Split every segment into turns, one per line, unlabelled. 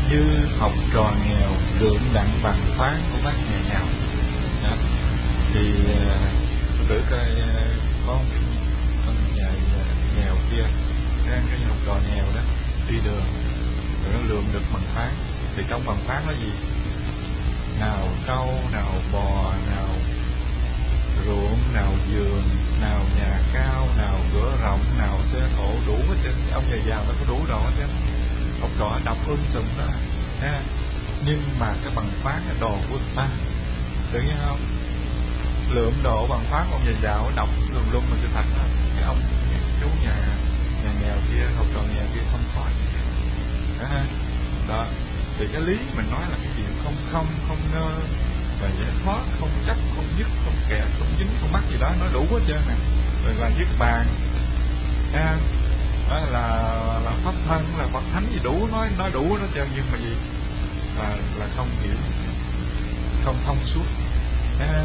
như học trò nghèo lượm đặng bằng phán của bác nhà giàu. Đó. Thì thử coi có con nhà nghèo kia, cái học trò nghèo đó đi đường rồi nó lượm được bằng phán. Thì trong bằng phán nó gì? Nào trâu, nào bò, nào ruộng, nào vườn, nào nhà cao, nào cửa rộng, nào xe thổ, đủ hết trơn. Ông nhà giàu nó có đủ đồ hết trơn. Học trò đọc sùm đó ha. Nhưng mà cái bằng phán là đồ của người ta, tự nhiên không? Lượm đồ bằng phán ông nhà giàu đọc lùm lum mà sự thật đó. Cái ông chú nhà nghèo kia, học trò nghèo kia không có đó ha. Đó thì cái lý mình nói là cái chuyện không ngơ và giải thoát, không chấp, không dứt, không kẹt, không dính, không mắc gì đó, nó đủ hết trơn nè. Rồi là niết bàn ha, đó là pháp thân, là Phật thánh gì đủ, nói đủ hết trơn. Nhưng mà gì là không hiểu, không thông suốt ha.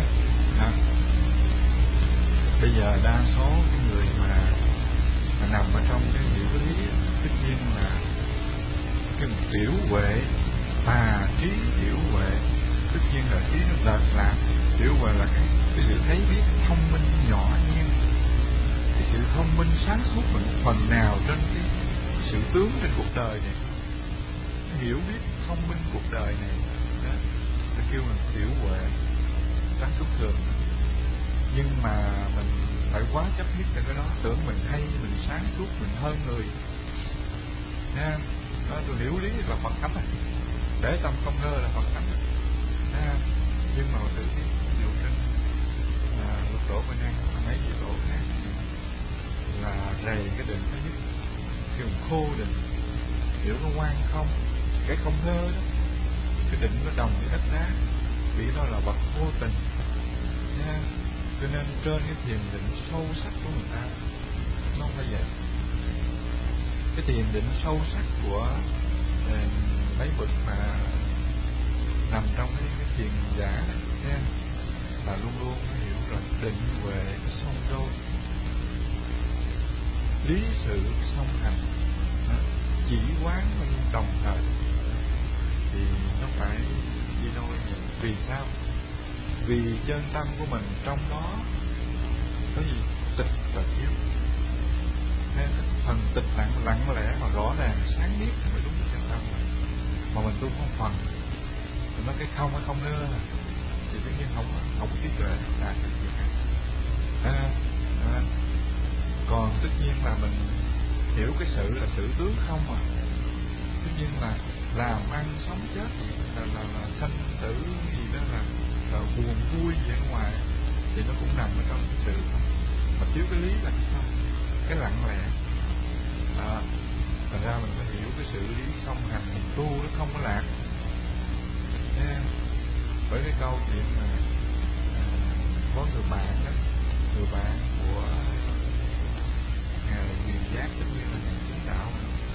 Bây giờ đa số cái người mà nằm ở trong cái hiểu cái lý, tất nhiên là cái tiểu huệ, tà trí tiểu huệ, tất nhiên là trí nó lệch lạc. Tiểu huệ là cái sự thấy biết thông minh nhỏ nhen, cái sự thông minh sáng suốt một phần nào trên cái sự tướng trên cuộc đời này, cái hiểu biết thông minh cuộc đời này đó, nó kêu là tiểu huệ, sáng suốt thường. Nhưng mà mình phải quá chấp nhất trên cái đó, tưởng mình hay, mình sáng suốt, mình hơn người nha. Đó, tôi hiểu lý là Phật thánh này, để tâm không ngơ là Phật thánh nha. Nhưng mà tự nhiên ví dụ trên lục tổ Minh An, mấy vị tổ khác là rầy cái định thứ nhất, kêu khô định, hiểu nó quan không, cái không ngơ đó, cái định nó đồng với đất đá, vì đó là bậc vô tình nha. Cho nên trên cái thiền định sâu sắc của người ta nó không phải vậy. Cái thiền định sâu sắc của mấy bậc mà nằm trong cái thiền giả nha, là luôn luôn hiểu rằng định huệ song đôi, lý sự song hành, chỉ quán đồng thời, thì nó phải đi đôi vậy. Vì sao? Vì chân tâm của mình trong đó có gì? Tịch và chiếu. Phần tịch lặng lẽ mà rõ ràng sáng biết thì mới đúng cái chân tâm mình. Mà mình tu không phần, mình nói cái không nữa thì tự nhiên không có trí tuệ là cái gì cả. Còn tất nhiên là mình hiểu cái sự là sự tướng không mà, tất nhiên là làm ăn sống chết gì là sanh tử gì đó, là buồn vui gì ở ngoài thì nó cũng nằm ở trong cái sự mà thiếu cái lý là cái không, cái lặng lẽ. Thành ra mình phải hiểu cái sự lý song hành, mình tu nó không có lạc nha. Bởi cái câu chuyện mà có người bạn đó, người bạn của ngài Huyền Giác, tất nhiên là ngài chứng đạo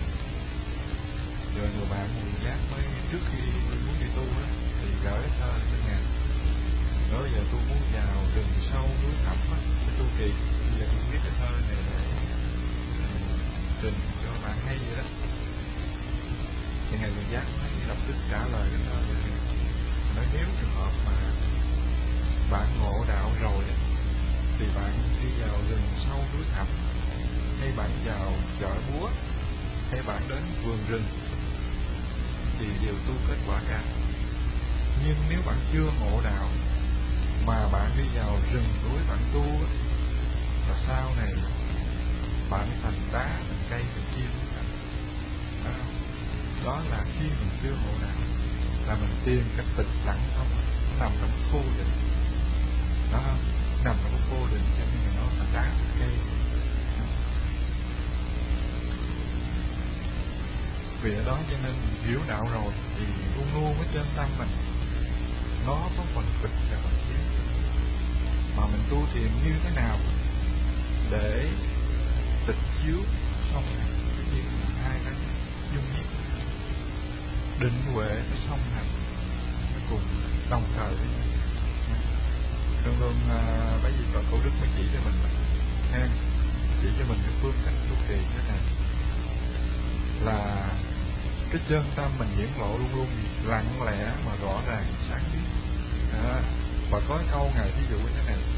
rồi. Người bạn Huyền Giác mới trước khi muốn đi tu đó thì gửi thơ cho ngài, nói giờ tôi muốn vào rừng sâu núi thẳm á để tu trì, bây giờ tôi viết cái thơ này để trình cho bạn hay vậy đó. Thì ngài Huyền Giác mới lập tức trả lời cái thơ này, nói nếu trường hợp mà bạn ngộ đạo rồi thì bạn đi vào rừng sâu núi thẳm, hay bạn vào chợ búa, hay bạn đến vườn rừng thì đều tu kết quả cả. Nhưng nếu bạn chưa ngộ đạo mà bạn đi vào rừng núi bạn tu là sau này bạn thành đá, thành cây, thành chim. Đó là khi mình chưa ngộ đạo là mình tìm cái tịch lặng không, nó nằm trong khô định đó, nằm trong khô định, cho nên nó thành đá, thành cây. Vì ở đó cho nên hiểu đạo rồi thì luôn luôn với chân tâm mình nó có phần tịch và phần chiếu. Mà mình tu thiền như thế nào để tịch chiếu song hành, như là hai cái dung nhiếp, định huệ với song hành nó cùng đồng thời với nhau. Luôn luôn bởi vì Phật Cổ Đức mới chỉ cho mình ha, chỉ cho mình cái phương cách tu trì thế này là cái chân tâm mình hiển lộ luôn luôn gì lặng lẽ mà rõ ràng sáng biết. Và có câu ngài ví dụ như thế này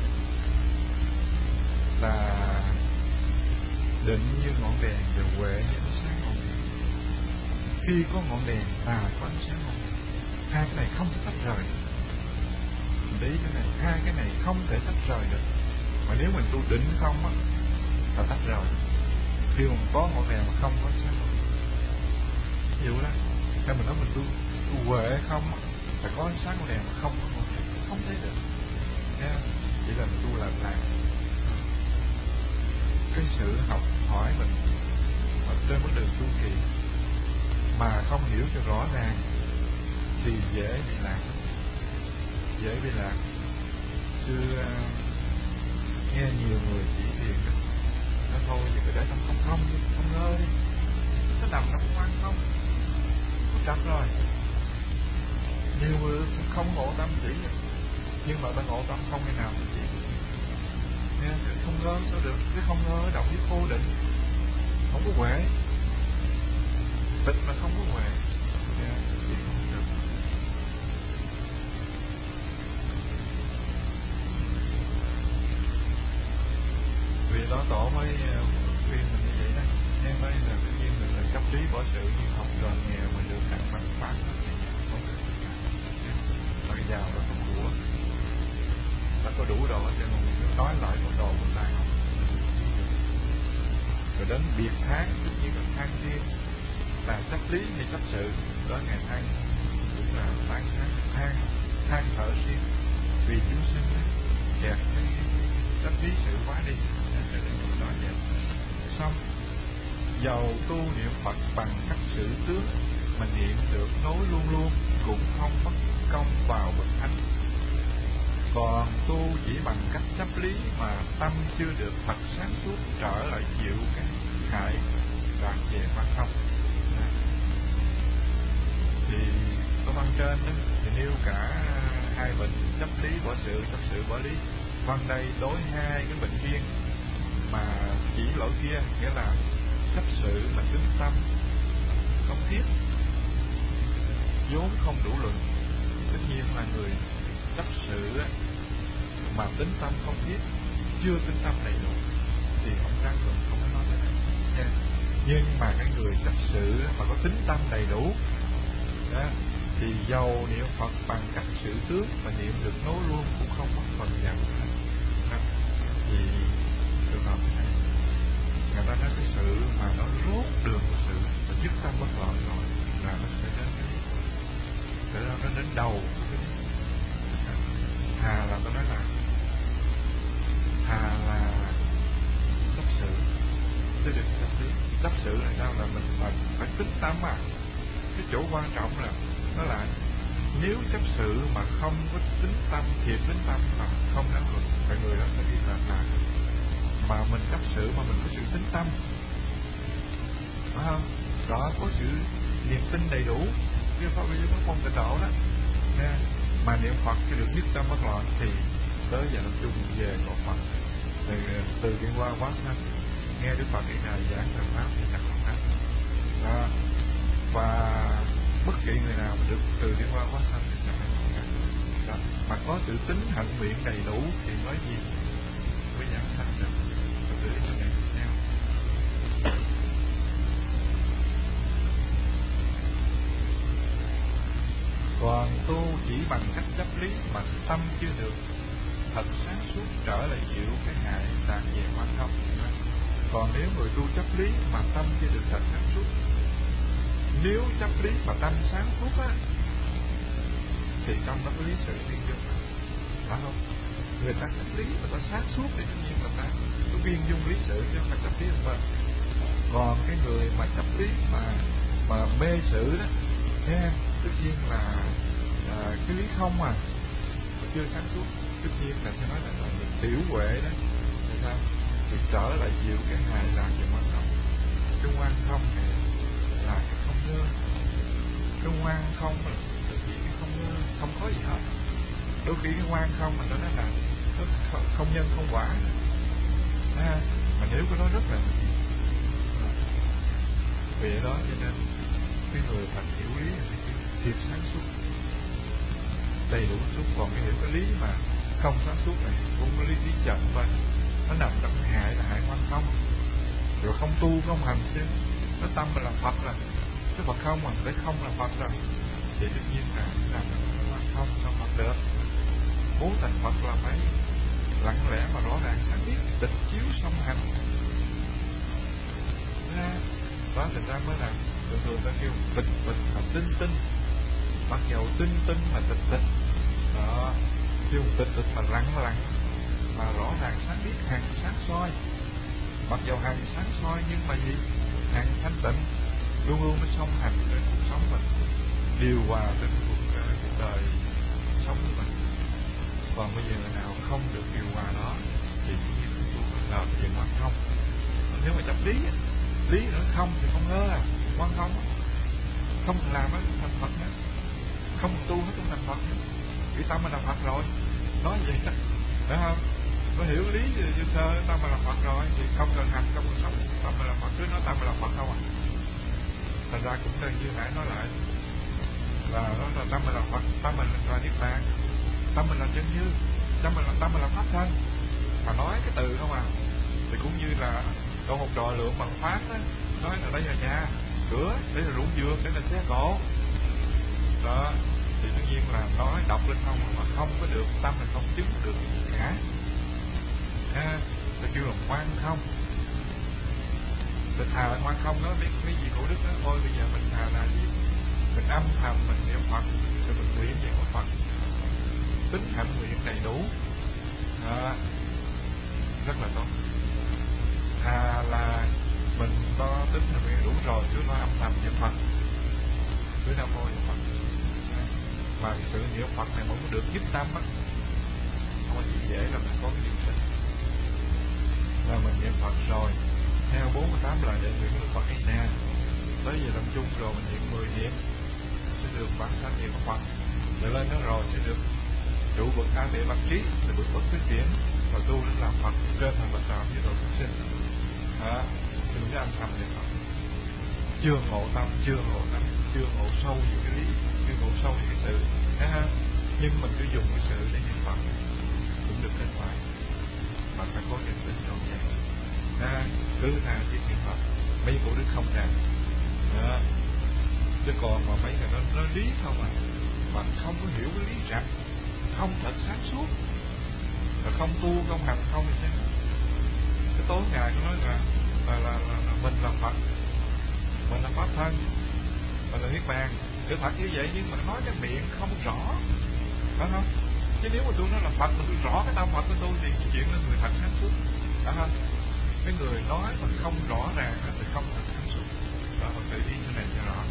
là định như ngọn đèn và huệ như ánh sáng ngọn đèn. Khi có ngọn đèn có ánh sáng ngọn đèn, hai cái này không thể tách rời. Mình để ý cái này, hai cái này không thể tách rời được. Mà nếu mình tu định không á là tách rời. Khi mà có ngọn đèn mà không có ánh sáng ngọn đèn, ví dụ đó, hay mình nói mình tu huệ không á là có ánh sáng ngọn đèn mà không có ngọn đèn, không thể được. Nghe, chỉ là mình tu làm cái sự học hỏi mình ở trên bước đường tu trì mà không hiểu cho rõ ràng thì dễ bị lạc. Xưa nghe nhiều người chỉ thiền đó, nó thôi thì cứ để tâm không ngơ đi, nó nằm trong quan không chặt rồi. Nhiều người không ngộ tâm chỉ vậy, nhưng mà ta ngộ tâm không ngày nào chỉ. Nghe, không ngơ sao được? Cái không ngơ động với khô định, không có huệ. Tịch mà không có huệ, nghe, thì không được. Vì đó tổ mới khuyên mình như vậy đó. Nghe mới là tự nhiên mình là cấp lý bỏ sự như học trò nghèo mà được hạng bằng phát không được. Mà giàu đó có của, nó có đủ đồ cho mình nói lại con đồ của ta không. Rồi đến biệt tháng, tất nhiên là than thiên là chấp lý hay chấp sự. Đó ngày than cũng là than thở riêng vì chúng sinh kẹt cái chấp lý sự quá đi, nên cho nên mình nói vậy. Xong dầu tu niệm Phật bằng cách sự tướng mà niệm được nối luôn luôn cũng không mất công vào bậc thánh. Còn tu chỉ bằng cách chấp lý mà tâm chưa được thật sáng suốt trở lại chịu cái hại đạt về quan thông. Thì có văn trên đó thì nêu cả hai bệnh chấp lý bỏ sự, chấp sự bỏ lý. Văn đây đối hai cái bệnh viên mà chỉ lỗi kia, nghĩa là chấp sự mà tính tâm không thiết, vốn không đủ luận. Tất nhiên là người chấp sự mà tính tâm không thiết, chưa tính tâm đầy đủ thì không trang luận, không có nói tới đây nha. Nhưng mà cái người chấp sự mà có tính tâm đầy đủ đó, thì dầu niệm Phật bằng cách sự tướng mà niệm được nối luôn cũng không mất phần vào đó. Thì trường hợp này người ta nói cái sự mà nó rốt đường của sự và dứt tâm bất loạn rồi là nó sẽ đến nó đến đầu. Thà là tôi nói là chấp sự chứ đừng chấp lý. Chấp sự là sao? Là mình phải tính tâm mà. Cái chỗ quan trọng là nó là nếu chấp sự mà không có tính tâm, thiệt tính tâm mà không đáng luận, tại người đó sẽ đi là mà mình chấp sự mà mình có sự tính tâm, phải không? Đó, có sự niềm tin đầy đủ, cái pháp lý nó không tịnh độ đó nha. Mà niệm Phật cái được nhất tâm bất loạn thì tới giờ nó chung về của Phật. Thì từ Điện Hoa Quá Sanh nghe Đức Phật ngày nào giảng về pháp thì chắc không pháp đó. Và bất kỳ người nào mà được từ Điện Hoa Quá Sanh thì chắc không pháp đó. Mà có sự tính hạnh nguyện đầy đủ thì nói gì mới giảng sanh được. Và từ cái này theo còn tu chỉ bằng cách chấp lý mà tâm chưa được thật sáng suốt trở lại chịu cái hại đạt về quan thông. Còn nếu người tu chấp lý mà tâm chưa được thật sáng suốt, nếu chấp lý mà tâm sáng suốt á thì trong đó có lý sự viên dung, phải không? Người ta chấp lý mà ta sáng suốt thì tất nhiên là ta có viên dung lý sự chứ không phải chấp lý làm bên. Còn cái người mà chấp lý mà mê sự đó nghe, tất nhiên là cái lý không mà chưa sáng suốt, tất nhiên là sẽ nói là tiểu huệ đó thì sao? Thì trở lại chịu cái hài lạc về quan không. Cái quan không này là cái không ngơ. Cái quan không là chỉ cái không ngơ, không có gì hết. Đôi khi cái quan không mà tôi nói là nó không nhân không quả mà nếu có nói rất là vì đó cho nên Cái người thật hiểu lý là thiệt sáng suốt, đầy đủ suốt. Còn cái hiểu cái lý mà không sáng suốt này cũng có lý chậm thôi, nó nằm trong hại là hại quan không, rồi không tu không hành chứ nó tâm mà là Phật rồi, cái Phật không mà để không là Phật rồi, thì tất nhiên là làm nó quan không sao Phật được. Muốn thành Phật là phải lặng lẽ mà rõ ràng sáng biết, tịch chiếu song hành. Đó thành ra mới là thường ta kêu tịch tịch mà tinh tinh, mặc dầu tinh tinh mà tịch tịch. Đó, kêu tịch tịch mà lặng lặng mà rõ ràng sáng biết, hằng sáng soi. Mặc dầu hằng sáng soi nhưng mà gì? Hằng thanh tịnh, luôn luôn nó song hành trên cuộc sống mình, điều hòa trên cuộc đời sống của mình. Còn bây giờ nào không được điều hòa đó thì tự nhiên tu là chuyện quan không. Nếu mà chấp lý nữa không thì không ngơ à, quan không không làm nó thành Phật nữa, không tu nó cũng thành Phật nữa. Vì tâm mình là Phật rồi, nói vậy đó, phải không? Nó hiểu lý như sơ, tâm mình là Phật rồi thì không cần hành, không cần sống, tâm mình là Phật, cứ nói tâm mình là Phật không à. Thành ra cũng như nãy nói lại là nó là tâm mình là Phật, tâm mình là niết bàn, tâm mình là chân như, tâm mình là pháp thân. Mà nói cái từ không à, thì cũng như là có một trò lượng bằng pháp đó, nói là đây là nhà cửa, đây là ruộng vườn, đây là xe cộ đó, thì tất nhiên là nói đọc lên không mà không có được, tâm mình không chứng được gì cả. Tôi kêu là ngoan không, tôi thà là ngoan không đó. Biết cái gì cổ đức đó, thôi bây giờ mình thà là gì, mình âm thầm mình niệm Phật, rồi mình nguyện về của Phật, tính hạnh nguyện đầy đủ, rất là tốt. Thà là mình có tính hạnh nguyện đủ rồi, chứ nói âm thầm niệm Phật, cứ Nam Mô niệm Phật. Mà sự niệm Phật này mới được giúp tâm á, không có gì dễ là mình có cái niềm tin là mình niệm Phật rồi theo 48 lời đại nguyện của Đức Phật ấy nè, tới giờ lâm chung rồi mình niệm 10 niệm sẽ được bản sanh niệm của Phật, rồi lên đó rồi sẽ được trụ bậc A Tuệ Bạc Trí, rồi bậc bất tiến triển và tu đến làm Phật trên thành bậc đạo với độ chúng sinh. Thì mình cái âm thầm niệm Phật, chưa ngộ tâm, chưa ngộ sâu những cái lý, chưa ngộ sâu những cái sự, nhưng mình cứ dùng cái sự để niệm Phật cũng được kết quả, mà phải có niềm tin trọn vẹn. Cứ tha thiết niệm Phật, mấy cổ đức không rằng đó. Chứ còn mà mấy người nó lý không à, mà không có hiểu cái lý rằng không thật sáng suốt, là không tu không hành không thì sao? Cái tối ngày nó nói là mình là Phật, mình là pháp thân, mình là niết bàn, sự thật như vậy, nhưng mà nói cái miệng không rõ, phải không? Chứ nếu mà tôi nói là Phật mà tôi rõ cái tâm Phật của tôi thì chuyện là người thật sáng suốt, phải không? Cái người nói mà không rõ ràng thì không thật sáng suốt. Đó, mình phải đi cái này cho rõ.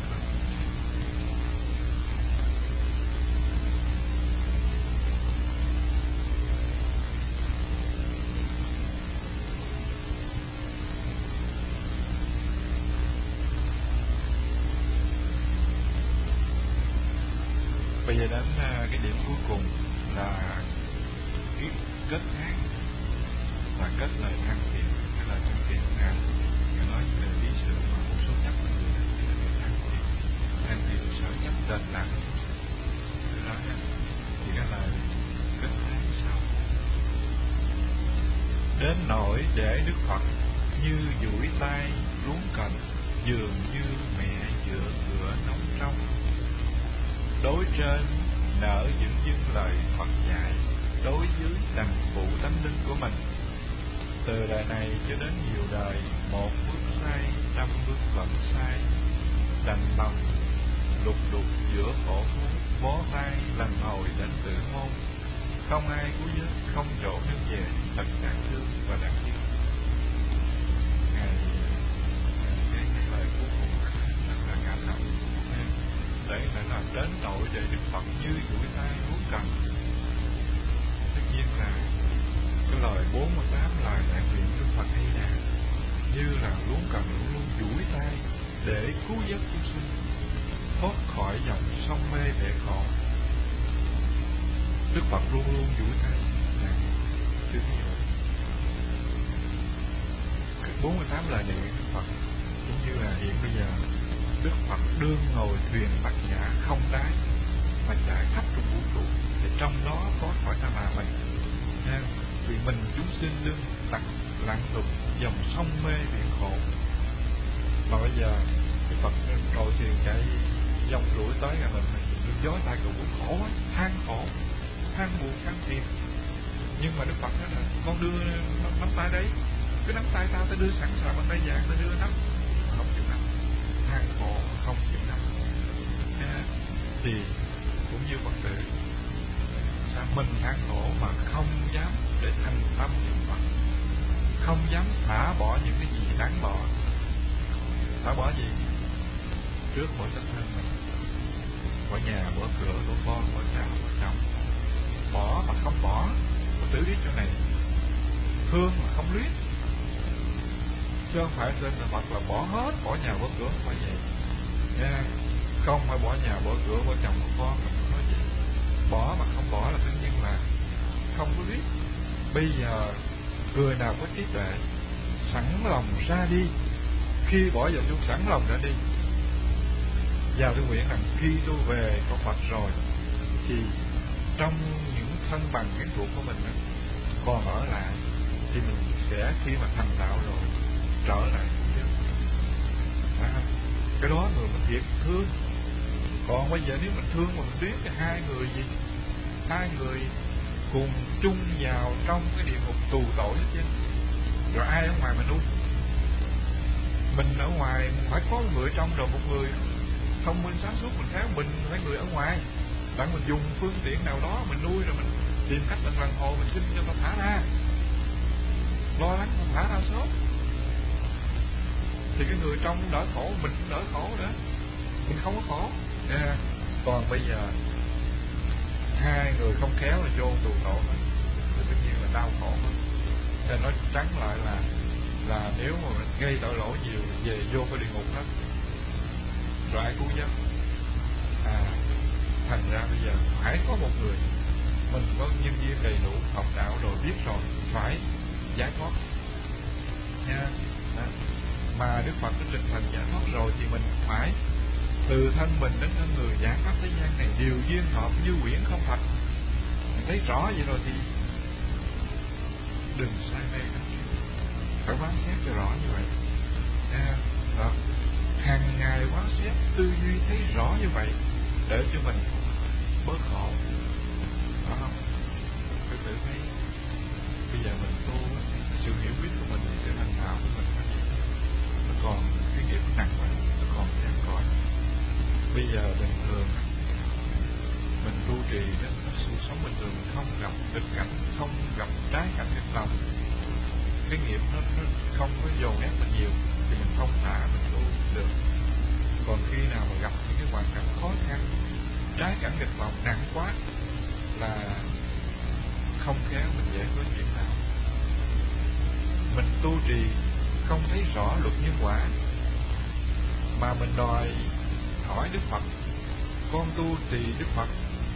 Bây giờ đến cái điểm cuối cùng là cái kết án và kết lời than phiền. Cái lời than phiền nào người nói về lý sự mà một số chấp người là than phiền sở chấp đền lạc từ đó nha. Thì cái lời kết án sau: đến nỗi để Đức Phật như duỗi tay luống cành, dường như mẹ giữa cửa nóng trong, đối trên nỡ những dưng lời Phật dạy, đối dưới đành phụ tánh linh của mình. Từ đời này cho đến nhiều đời, một bước sai, trăm bước vẫn sai, đành lòng lục đục giữa khổ muôn, bó tay lần hồi đến tự môn, không ai cứu vớt, không chỗ nương về, thật đáng thương và đáng tiếc. Cái lời cuối cùng rất là cảm động. Để là đến nỗi để Đức Phật như duỗi tay luống cần. Tất nhiên là cái lời 48 lời đại nguyện Đức Phật hay là như là luống cần, luôn duỗi tay để cứu vớt chúng sinh thoát khỏi dòng sông mê bể khổ. Đức Phật luôn luôn duỗi tay chứ gì vậy. 48 lời đại nguyện Đức Phật cũng như là hiện bây giờ Đức Phật đương ngồi thuyền Bạch Nhã không đáy mà chạy khắp trong vũ trụ, thì trong đó có cõi Ta Bà mình nha. Vì mình chúng sinh đương lặn lục dòng sông mê biển khổ, mà bây giờ Đức Phật ngồi thuyền chạy dòng đuổi tới là mình gió tay cầu cũng khổ quá, than khổ, than buồn, than phiền. Nhưng mà Đức Phật nói là con đưa nắm tay đấy, cái nắm tay tao đưa sẵn sàng bàn tay vàng, tao đưa nắm, không chịu nắm, than khổ không chịu nắm. Thì cũng như Phật tử, sao mình than khổ mà không dám để thành tâm niệm Phật, không dám xả bỏ những cái gì đáng bỏ. Xả bỏ gì? Trước mỗi thân thân mình, bỏ nhà, bỏ cửa, bỏ con, bỏ cha, bỏ chồng, bỏ mà không bỏ. Phật tử biết chỗ này, thương mà không luyến, chứ không phải tên là Phật là bỏ hết, bỏ nhà, bỏ cửa, không phải vậy nha. Không phải bỏ nhà, bỏ cửa, bỏ chồng, bỏ con, không nói gì. Bỏ mà không bỏ là tất nhiên là không có biết. Bây giờ người nào có trí tuệ sẵn lòng ra đi, khi bỏ vào chung sẵn lòng ra đi, vào tôi nguyện rằng khi tôi về có Phật rồi thì trong những thân bằng cái ruột của mình đó, còn ở lại thì mình sẽ khi mà thành đạo rồi trở lại chứ. Cái đó người mình thiệt thương. Còn bây giờ nếu mình thương mà mình biết cái hai người gì, hai người cùng chung vào trong cái địa ngục tù tội hết chứ. Rồi ai ở ngoài mà nuôi? Mình ở ngoài phải có một người trong, rồi một người thông minh sáng suốt mình khéo, mình phải người ở ngoài, đặng mình dùng phương tiện nào đó mình nuôi, rồi mình tìm cách mình lần hồ mình xin cho ta thả ra, lo lắng không thả ra sớm, thì cái người trong đỡ khổ, mình cũng đỡ khổ nữa, mình không có khổ. Còn bây giờ hai người không khéo là chôn tù tội thì tất nhiên là đau khổ hơn. Nên nói trắng lại là nếu mà mình gây tội lỗi nhiều về vô cái địa ngục hết, rồi ai cứu giúp? Thành ra bây giờ phải có một người, mình có nhân viên đầy đủ, học đạo rồi, biết rồi, phải giải thoát nha. Mà Đức Phật đã trình thành giải thoát rồi thì mình phải từ thân mình đến thân người, giải thoát thế gian này đều duyên hợp như quyển không thật. Mình thấy rõ vậy rồi thì đừng sai mê nữa, phải quán xét cho rõ như vậy đó. Hàng ngày quán xét tư duy thấy rõ như vậy để cho mình bớt khổ, phải không? Tôi tự thấy bây giờ mình tu, sự hiểu biết của mình, sự thành thạo của mình nó còn cái nghiệp nặng quá, nó còn kém cỏi. Bây giờ bình thường mình tu trì đó, sự sống bình thường mình không gặp nghịch cảnh, không gặp trái cảnh nghịch lòng, cái nghiệp nó không có dồn ép mình nhiều thì mình không thả, mình tu được. Còn khi nào mà gặp những cái hoàn cảnh khó khăn, trái cảnh nghịch lòng nặng quá là không khéo mình dễ có chuyện nào. Mình tu trì không thấy rõ luật nhân quả, mà mình đòi hỏi Đức Phật, con tu trì Đức Phật,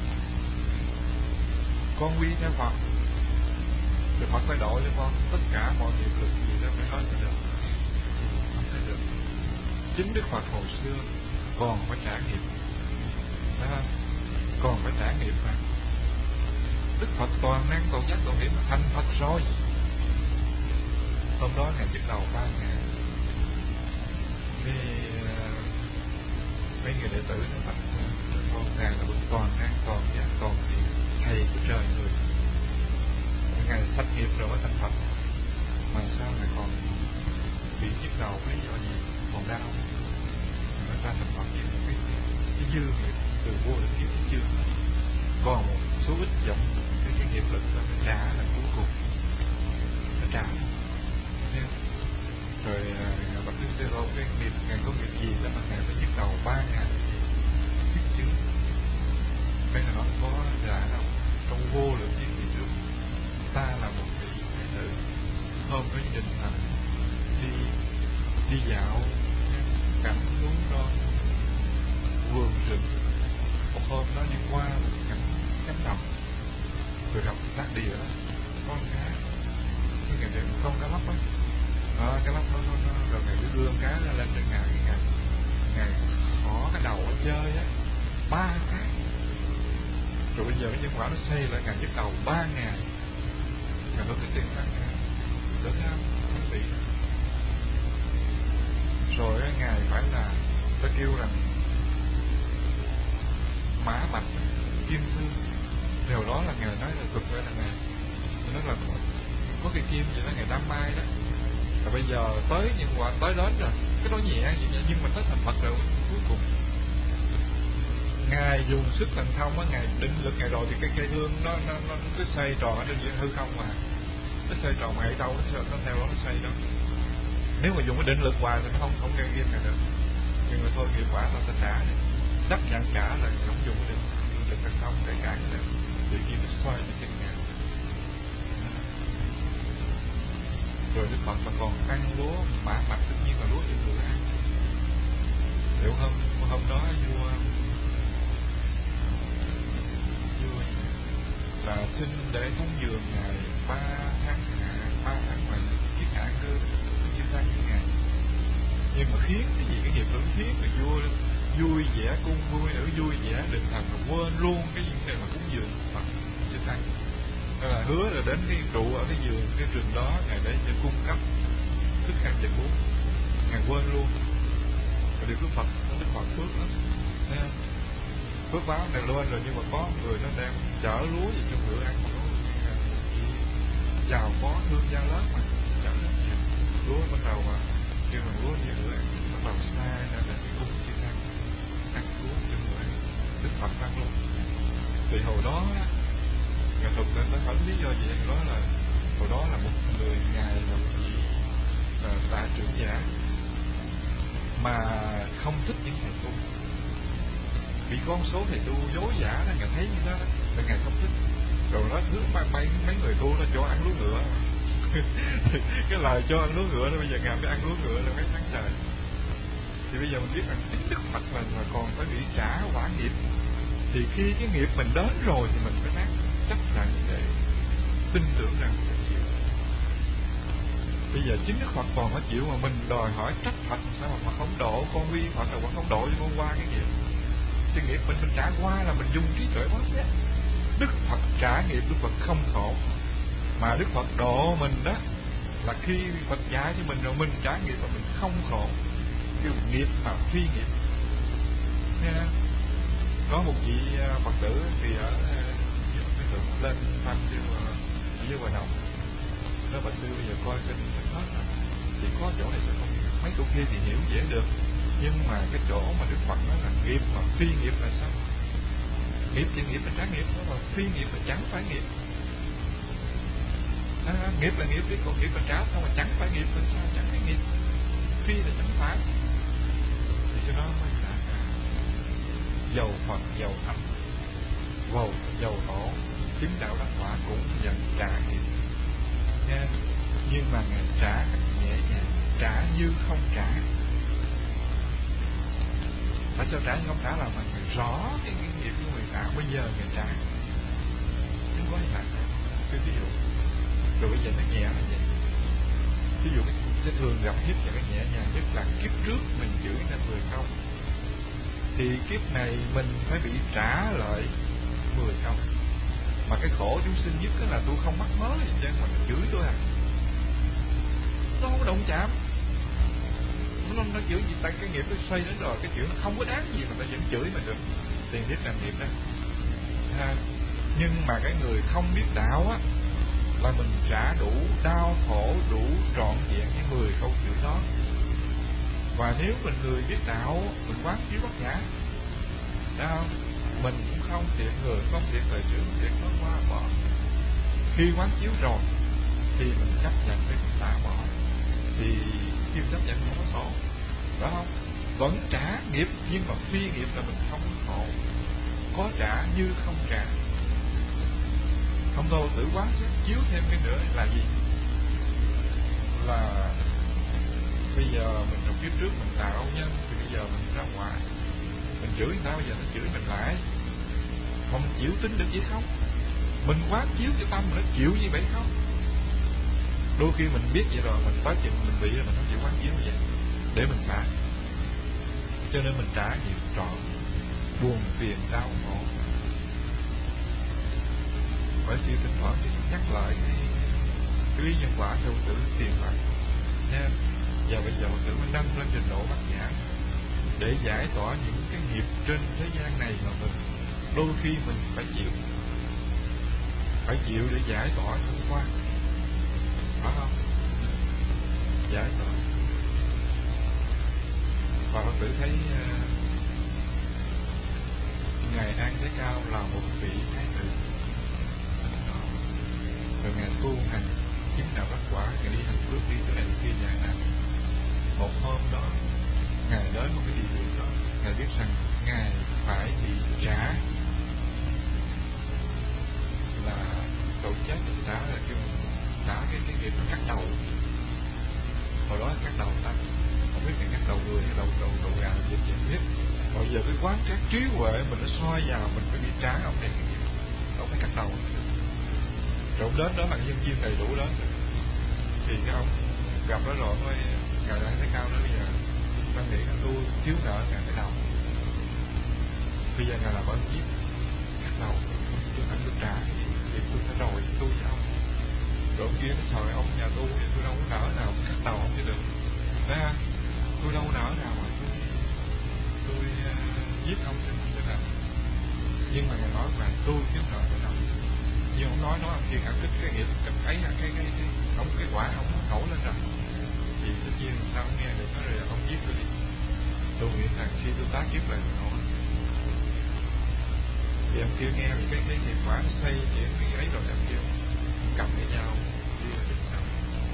con quy theo Phật, Đức Phật phải độ cho con tất cả mọi nghiệp lực gì đó phải hết được, không thấy được. Chính Đức Phật hồi xưa còn phải trả nghiệp, còn phải trả nghiệp mà. Đức Phật toàn năng toàn giác toàn hiển thành Phật rồi. Hôm đó ngày trước đầu 3 ngày mấy người đệ tử nó tập con ngài là bậc toàn năng toàn giác toàn hiển, thầy của trời người. Ngài sạch nghiệp rồi mới thành Phật, mà sao ngài còn bị nhức đầu với do gì, còn đau? Người ta thành Phật với một cái dư nghiệp từ vô đến kiếp chưa, còn một số ít dòng cái nghiệp lực nó trả là cuối cùng, nó trả. Rồi Bạch Đức Tê Rô cái nghiệp ngài có nghiệp gì đó mà ngài phải nhức đầu 3 ngày biết chứ? Đây là nó có giả đâu, trong vô lượng kiếp về trước ta là một vị thái tử, hôm có gia đình thành đi dạo cảnh núi non vườn rừng. Một hôm nó đi qua một cánh đồng, rồi gặp lát đĩa con cá, cái ngày đẹp con cá lóc á, cá lóc nó rồi ngày cứ đưa con cá ra lên trên ngày Rồi bây giờ cái nhân quả nó xây lại Ngài nhức đầu 3 ngày. Ngài nói cái tiền ăn đến tháng bị. Rồi Ngài phải là ta kêu rằng mã bạch kim cương. Điều đó là Ngài nói là cực vậy, là Ngài nói là có cái kim gì đó Ngài đam mai đó. Rồi bây giờ tới nhân quả tới đến rồi, cái đó nhẹ vậy nha, nhưng mà tới thành Phật rồi cuối cùng Ngài dùng sức thần thông á, Ngài định lực Ngài rồi thì cái cây hương nó cứ xoay tròn ở trên diện hư không mà nó xoay tròn mà ở đâu nó theo đó nó xoay đó. Nếu mà dùng cái định lực hoài thì nó không gây ghim Ngài được. Nhưng mà thôi nghiệp quả là ta trả đi, chấp nhận trả là không dùng cái định lực thần thông để cả cái tự nhiên nó xoay trên chân Ngài. Rồi Đức Phật mà còn ăn lúa mã mạch, tất nhiên là lúa trên người ăn. Liệu hôm đó vua là xin để cúng dường Ngài 3 tháng mà kiết hạ cơ chư tăng với Ngài. Nhưng mà khiến cái gì, cái nghiệp lớn khiến người vua vui vẻ, cung vui nữ vui vẻ định thần mà quên luôn cái vấn đề mà cúng dường Phật chư tăng. Đó là hứa là đến cái trụ ở cái giường, cái trường đó Ngài để cho cung cấp thức ăn vật uống, Ngài quên luôn. Và điều Đức Phật phước lắm, thấy không? Phước báo này lên rồi, nhưng mà có người nó đem chở lúa gì trong bữa ăn, giàu có thương gia lớn mà chở rất nhiều lúa, bắt đầu mà kêu là lúa như bữa ăn, bắt đầu sai ra để cung chư tăng ăn lúa trong bữa ăn. Đức Phật ăn luôn. Thì hồi đó Ngài thuật lên nó hỏi lý do gì, đó là hồi đó là một người Ngài là một vị tạ trưởng giả mà không thích những thầy tu, vì con số thầy tu dối giả đó, Ngài thấy như đó là Ngài không thích. Rồi nó hướng mấy người tu nó cho ăn lúa ngựa. Cái lời cho ăn lúa ngựa đó, bây giờ Ngài phải ăn lúa ngựa là mấy tháng trời. Thì bây giờ mình biết rằng chính Đức Phật là còn phải bị trả quả nghiệp. Thì khi cái nghiệp mình đến rồi thì mình phải chấp nhận để tin tưởng rằng mình chịu. Bây giờ chính Đức Phật còn phải chịu mà mình đòi hỏi trách Phật sao mà không độ con quy Phật, là không độ cho con qua cái nghiệp. Cái nghiệp mình trả qua là mình dùng trí tuệ quán xét. Đức Phật trả nghiệp, Đức Phật không khổ. Mà Đức Phật độ mình đó là khi Phật dạy cho mình rồi mình trả nghiệp mà mình không khổ. Kêu nghiệp mà phi nghiệp. Nha. Có một vị Phật tử thì ở cái thượng lên thăm với Hòa Đồng. Nói bà sư bây giờ coi kinh sắp hết rồi, thì có chỗ này sẽ không hiểu, mấy chỗ kia thì hiểu dễ được, nhưng mà cái chỗ mà Đức Phật nói là nghiệp mà phi nghiệp là sao? Nghiệp thì nghiệp là trả nghiệp đó, mà phi nghiệp là chẳng phải nghiệp. Nghiệp là nghiệp đi, còn nghiệp là trả sao mà chẳng phải nghiệp là sao? Chẳng phải nghiệp, phi là chẳng phải. Thì cho nó mới là dầu Phật, dầu Thánh, dầu Tổ, chứng đạo đắc quả cũng nhận trả nghiệp nha. Nhưng mà Ngài trả nhẹ nhàng, trả như không trả. Tại sao trả như không trả? Là mà Ngài rõ cái nghiệp của người tạo, bây giờ Ngài trả không có gì lạ. Ví dụ rồi bây giờ nó nhẹ là vậy. Ví dụ cái thường gặp nhất và cái nhẹ nhàng nhất là kiếp trước mình chửi nên người không, thì kiếp này mình phải bị trả lại 10 không. Mà cái khổ chúng sinh nhất là tôi không mắc mớ gì chứ mà chửi tôi à, nó không có động chạm, nó chửi gì ta, cái nghiệp nó xoay đến rồi, cái chuyện nó không có đáng gì mà ta vẫn chửi mình được, thì biết làm nghiệp đó ha. Nhưng mà cái người không biết đạo á là mình trả đủ đau khổ, đủ trọn vẹn với 10 câu chửi đó. Và nếu mình người biết đạo, mình quán chiếu bát nhã, sao mình cũng không thiện người, không thiện thời trước, thiện nó qua bỏ. Khi quán chiếu rồi thì mình chấp nhận cái xả bỏ, thì khi chấp nhận không có khổ, đó không? Vẫn trả nghiệp nhưng mà phi nghiệp là mình không có khổ, có trả như không trả. Không thôi tự quán xét chiếu thêm cái nữa là gì? Là bây giờ mình trong kiếp trước mình tạo nhân, thì bây giờ mình ra ngoài mình chửi người ta, bây giờ nó chửi mình lại, mà mình chịu tính được vậy không? Mình quán chiếu cho tâm mình nó chịu như vậy không? Đôi khi mình biết vậy rồi, mình quá chừng mình bị rồi mình không chịu quán chiếu vậy để mình xả, cho nên mình trả nhiều trọn buồn phiền đau khổ. Bởi vì thỉnh thoảng thì nhắc lại cái lý nhân quả theo tử tiền bạc nha. Và bây giờ tự mình nâng lên trình độ bát nhã để giải tỏa những cái nghiệp trên thế gian này mà mình đôi khi mình phải chịu để giải tỏa thông qua, phải không? Giải tỏa. Và Phật tử thấy ngài An Thế Cao là một vị thái tử, rồi ngài tu hành chứng đạo đắc quả, ngài đi hành bước đi tới này kia nhà nào. Một hôm đó ngài đến một cái địa điểm đó, ngài biết rằng ngài phải bị trả, là tội chết trả là kêu trả cái nghiệp nó cắt đầu. Hồi đó cắt đầu ta không biết là cắt đầu người hay đầu gà gì chẳng biết. Bây giờ cái quán trác trí huệ mình nó soi vào, mình phải bị trả ông này cái gì, ông phải cắt đầu. Rồi ông đến đó là nhân viên đầy đủ đó, thì cái ông gặp đó rồi mới ngài An Thế Cao nói bây giờ quan niệm tôi thiếu nợ ngài cái đầu, bây giờ ngài làm ơn giết cắt đầu tôi phải tôi trả thì tôi phải rồi tôi với ông. Rồi ông kia nó trời ông nhà tôi đâu có nỡ nào cắt đầu ông chứ được, thấy không? Tôi đâu có nỡ nào mà tôi giết ông thế nào. Nhưng mà ngài nói là tôi thiếu nợ cái đầu. Nhưng ông nói ông kia ăn thích cái nghiệp ấy là cái ông cái quả ông nổi lên rồi, thì tất nhiên sao ông nghe được nó rồi ông giết tôi đi. Tôi nghĩ rằng khi tôi tá kiếp lại nó nổi. Thì ông kia nghe cái nghiệp quả nó xoay chuyện cái ấy rồi, ông kia cầm cái dao đi vào trên đầu.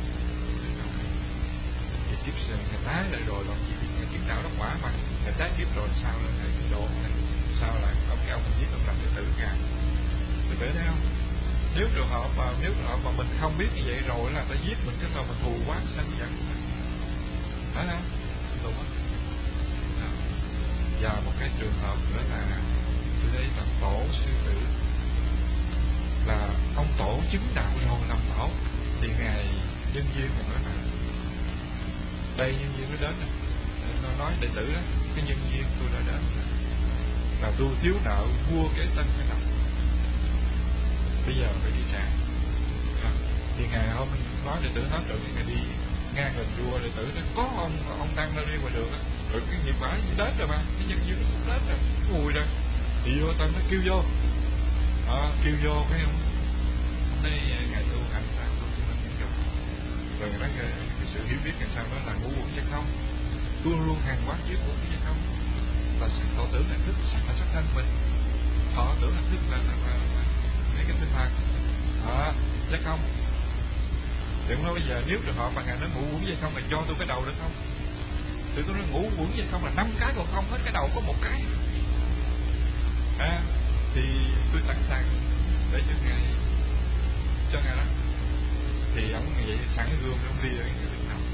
Thì kiếp rồi người tái lại rồi làm gì, người kiếp đạo đắc quả mà người tái kiếp rồi sao là thầy độ này, sao là ông giết ông làm cái tử gà. Thì tới thấy không? Nếu trường hợp mà mình không biết như vậy rồi là ta giết mình, cái nào mình thù quán sanh vậy, phải không? Đúng không? Và một cái trường hợp nữa là tôi thấy là tổ sư tử, là ông tổ chứng đạo rồi làm tổ, thì ngài nhân viên mình nói là đây nhân viên nó đến rồi, nó nói đệ tử đó, cái nhân viên tôi đã đến là tôi thiếu nợ vua kế tân cái đầu, bây giờ phải đi trả. Thì ngày hôm nói đệ tử hết rồi thì ngài đi ngang gần vua, đệ tử nó có ông tăng ra đi ngoài đường á, rồi cái nghiệp quả đến rồi mà cái nhân viên nó sắp đến rồi, mùi rồi, thì vô tăng nó kêu vô, kêu vô cái ông đây ngài tu hành sao tu hành rồi ngài nói cái sự hiểu biết làm sao đó là ngũ uẩn chân không, luôn luôn hàng quán chiếu ngũ uẩn chân không, là sắc thọ tưởng là thức, sắc là sắc thân mình, thọ tưởng là thức là mấy cái tinh thần, chắc không. Thì ông nói bây giờ nếu trường hợp mà ngài nói ngũ uẩn vậy không là cho tôi cái đầu được không? Thì tôi nói ngũ uẩn vậy không là 5 cái còn không hết, cái đầu có 1 cái. Thì tôi sẵn sàng để cho ngài đó. Thì ông vậy sẵn gươm ông đi ở cái đường đầu.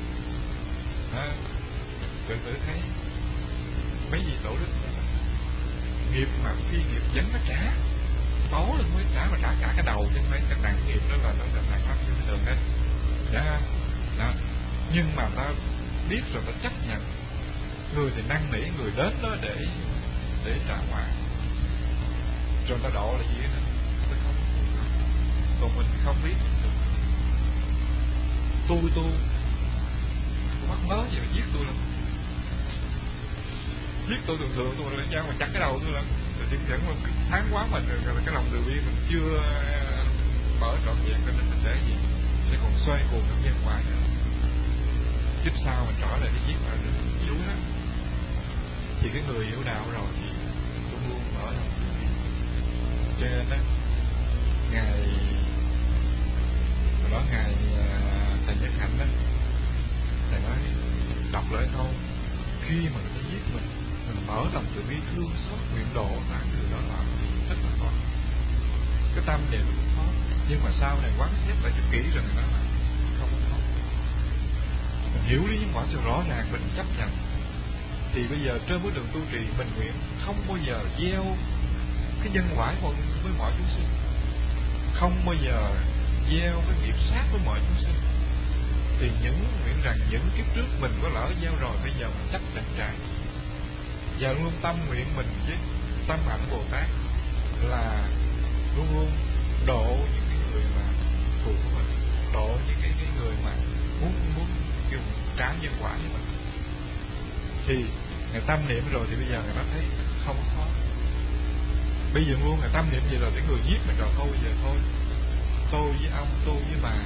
Rồi tôi thấy mấy vị tổ đức nghiệp mà khi nghiệp vẫn nó trả, tố lên mới trả, mà trả cả cái đầu chứ không phải cái nặng nghiệp đó là nó nặng lắm như thường hết. Đó. Nhưng mà ta biết rồi ta chấp nhận, người thì năn nỉ người đến đó để trả quả, rồi ta độ là gì đó ta không, còn mình không biết tôi mắc mớ gì mà giết tôi lắm, giết tôi thường tôi lên trang mà chặt cái đầu tôi lắm, rồi chỉ dẫn một tháng quá mình rồi cái lòng từ bi mình chưa mở trọn vẹn nên mình sẽ gì sẽ còn xoay cuồng trong nhân quả nữa. Kiếp sau mình trở lại để giết vào được chú đó. Thì cái người hiểu đạo rồi thì luôn luôn mở lòng từ bi. Cho nên á, ngài thầy Nhất Hạnh đó, thầy nói đọc lại câu khi mà người ta giết mình mở lòng từ bi thương xót nguyện độ là người đó làm rất là khó. Cái tâm niệm cũng khó, nhưng mà sau này quán xét lại cho kỹ rồi người nói là không khó. Mình hiểu lý nhân quả cho rõ ràng, mình chấp nhận. Thì bây giờ trên bước đường tu trì mình nguyện không bao giờ gieo cái nhân quả với mọi chúng sinh, không bao giờ gieo cái nghiệp sát với mọi chúng sinh. Thì nguyện rằng những kiếp trước mình có lỡ gieo rồi, bây giờ mình chấp nhận trả. Và luôn tâm nguyện mình với tâm hạnh Bồ Tát là luôn luôn độ những tâm niệm rồi thì bây giờ Ngài mới thấy không có khó. Bây giờ luôn Ngài tâm niệm vậy rồi, cái người giết mình rồi thôi, bây giờ thôi, tôi với ông, tôi với bà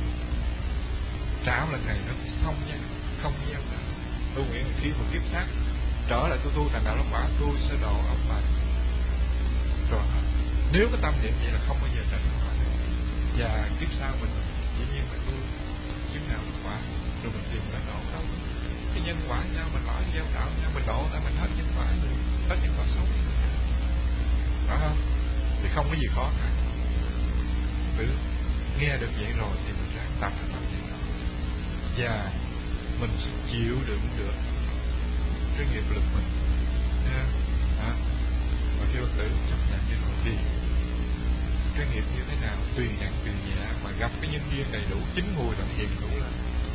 trả lần này nó xong nha, không gieo nữa. Tôi nguyện khi mà kiếp sát trở lại tôi tu thành đạo Long Quả, tôi sẽ độ ông bà rồi. Nếu cái tâm niệm vậy là không bao giờ tránh khỏi. Và kiếp sau mình dĩ nhiên mình tu chứng đạo Long Quả, rồi mình tìm đến độ đâu. Cái nhân quả nhau mình nói gieo tạo nhau, mình độ ta mình hết nhân quả rồi, hết nhân quả xấu đi, phải không? Thì không có gì khó cả. Cứ nghe được vậy rồi thì mình ráng tập hành động vậy đó, và mình sẽ chịu đựng được cái nghiệp lực mình nha. Và khi Phật tử chấp nhận như rồi thì cái nghiệp như thế nào tùy nặng tùy nhẹ, mà gặp cái nhân duyên đầy đủ, chín mùi tận hiện đủ lên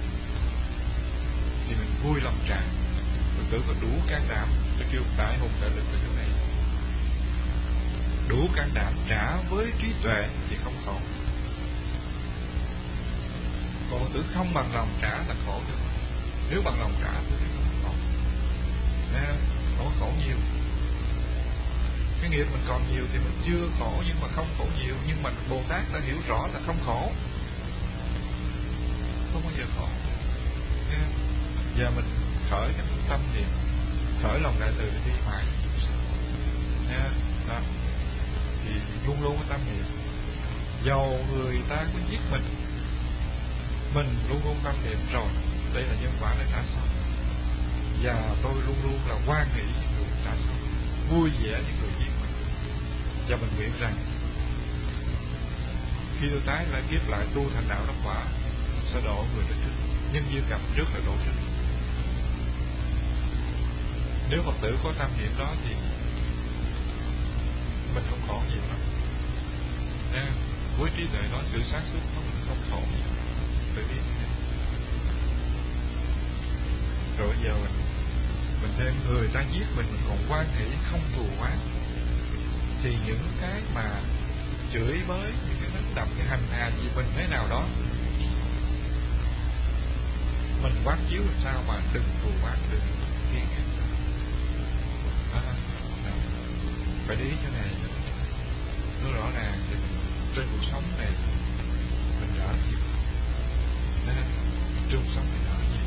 thì mình vui lòng trả. Phật tử có đủ can đảm, cho kêu đại hùng đại lực ở chỗ này, đủ can đảm trả với trí tuệ thì không khổ. Còn Phật tử không bằng lòng trả là khổ được. Nếu bằng lòng trả thì không khổ. Không có khổ nhiều. Cái nghiệp mình còn nhiều thì mình chưa khổ, nhưng mà không khổ nhiều. Nhưng mà Bồ Tát đã hiểu rõ là không khổ, không bao giờ khổ. Và mình khởi cái tâm niệm, khởi lòng đại từ đi mãi đó, thì luôn luôn có tâm niệm. Dầu người ta có giết mình luôn luôn tâm niệm rồi đây là nhân quả đã trả xong, và tôi luôn luôn là hoan hỷ với người trả xong, vui vẻ với người giết mình. Và mình nguyện rằng khi tôi tái lại kiếp lại tu thành đạo đắc quả sẽ độ người đó trước, nhân duyên gặp trước là độ trước. Nếu Phật tử có tâm niệm đó thì mình không khổ nhiều lắm nha. Với trí tuệ đó, sự sáng suốt đó, mình không khổ nhiều, tự biết. Rồi bây giờ mình thêm người ta giết mình còn hoan hỷ không thù oán, thì những cái mà chửi bới, những cái đánh đập, cái hành hạ gì mình thế nào đó, mình quán chiếu làm sao mà đừng thù oán, đừng ghen ghét. Phải để ý chỗ này nó rõ ràng. Thì trên cuộc sống này mình đỡ nhiều, trên cuộc sống mình đỡ nhiều.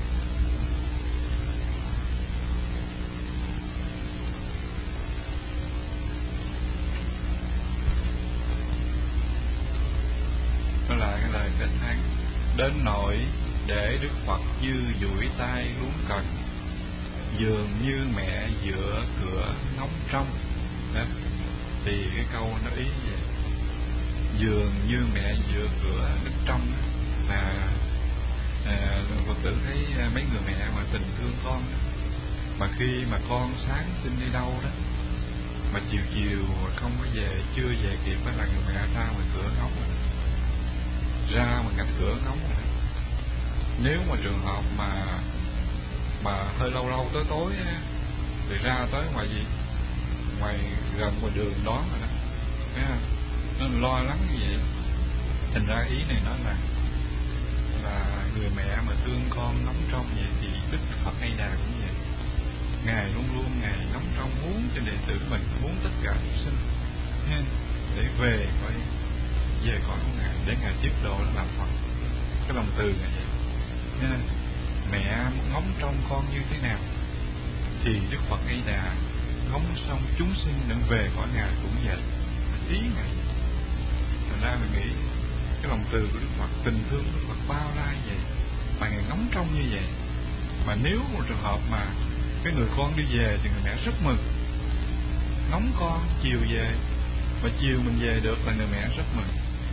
Đó là cái lời kết thúc. Đến nỗi để Đức Phật như duỗi tay luống cần, dường như mẹ dựa cửa ngóng trong. Đó. Thì cái câu nó ý vậy. Dường như mẹ dựa cửa đứng trong là Phật tử thấy mấy người mẹ mà tình thương con đó, mà khi mà con sáng sinh đi đâu đó mà chiều chiều mà không có về, chưa về kịp đó là người mẹ ra ngoài cửa ngóng rồi, ra mà cạnh cửa ngóng rồi. Nếu mà trường hợp mà hơi lâu lâu tối tối á, thì ra tới ngoài gì, ngoài gần ngoài đường đón rồi đó, thấy không? Nó lo lắng như vậy. Thành ra ý này nói là người mẹ mà thương con ngóng trông vậy thì Đức Phật A Di Đà cũng vậy. Ngài luôn luôn Ngài ngóng trông muốn cho đệ tử mình, muốn tất cả chúng sinh để về cõi của Ngài, để Ngài tiếp độ làm Phật. Cái lòng từ Ngài vậy nha. Mẹ ngóng trông con như thế nào thì Đức Phật A Di Đà ngóng trông chúng sinh để về cõi Ngài cũng vậy. Ý Ngài. Thành ra mình nghĩ cái lòng từ của Đức Phật, tình thương của Đức Phật bao la vậy, mà Ngài ngóng trông như vậy. Mà nếu một trường hợp mà cái người con đi về thì người mẹ rất mừng, ngóng con chiều về, mà chiều mình về được là người mẹ rất mừng.